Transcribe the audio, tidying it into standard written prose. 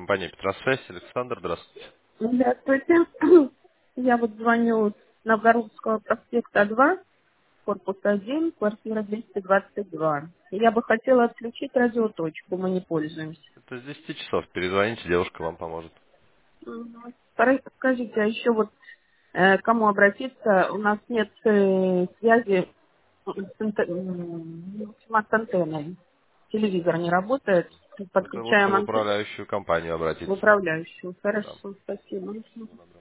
компания Петросвязь. Александр, здравствуйте. Здравствуйте. Я вот звоню с Новгородского проспекта 2, корпус 1, квартира 222. Я бы хотела отключить радиоточку, мы не пользуемся. Это с 10 часов. Перезвоните, девушка вам поможет. Скажите, а еще вот кому обратиться? У нас нет связи с антенной. Телевизор не работает. Это лучше Подключаем в антенну управляющую компанию в обратиться. управляющую. Да. Хорошо, спасибо.